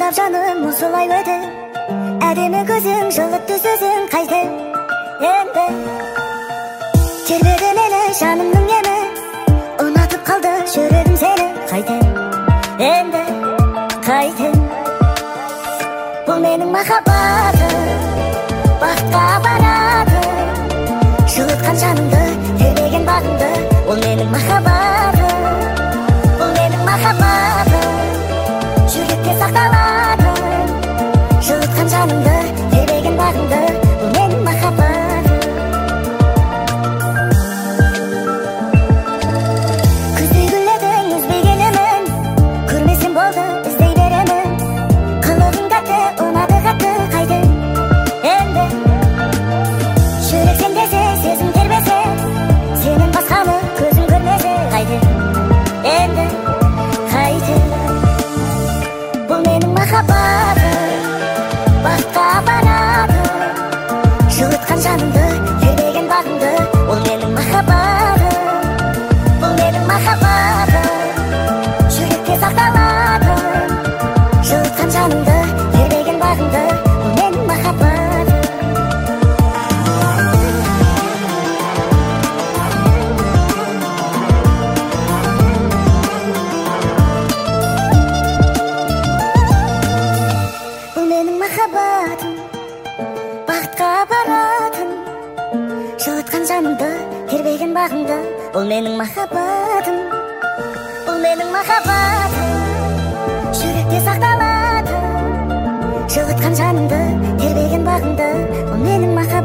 Қайдап жаным осылай өді, әдемі көзің, жылытты сөзің қайда енді. Тербеді мені жанымның емі, ұнатып қалды жүрегім сені қайда енді қайда. Бұл менің махаббатым, бақытқа барады, жылытқан жанымды, тербеген бағымды. Бұл менің махаббатым, бұл менің махаббатым, жүректе сақталады, жылытқан жанымды, тербеген бағымды. Бұл менің махаббатым. Күздей гүлдің үзбегенімін, көрмесем болды іздей беремін. Қылығың тәтті, ұнады қатты қайда енді. Жүрек сен десе, сезім тербесе, сенің басқаны көзім көрмесе қайда енді қайда. Бұл менің махаббатым, бақытқа барады, жылытқан жанымды, тербеген бағымды. Бұл менің махаббатым, бұл менің махаббатым, жүректе сақталады, жылытқан жанымды, тербеген бағымды. Бұл менің махаббатым. Бұл менің махаббатым, бақытқа баратын, жылытқан жанымды, тербеген бағымды. Бұл менің махаббатым, бұл менің махаббатым, жүректе сақталады, жылытқан жанымды, тербеген бағымды. Бұл менің махаббатым.